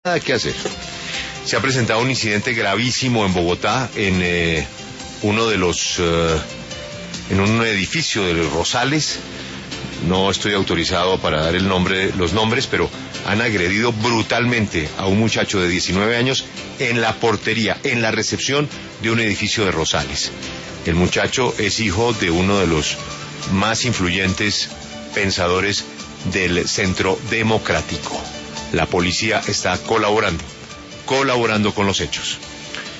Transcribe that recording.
Nada que hacer. Se ha presentado un incidente gravísimo en Bogotá, en uno de los, en un edificio de los Rosales. No estoy autorizado para dar los nombres, pero han agredido brutalmente a un muchacho de 19 años en la portería, en la recepción de un edificio de Rosales. El muchacho es hijo de uno de los más influyentes pensadores del Centro Democrático. La policía está colaborando con los hechos.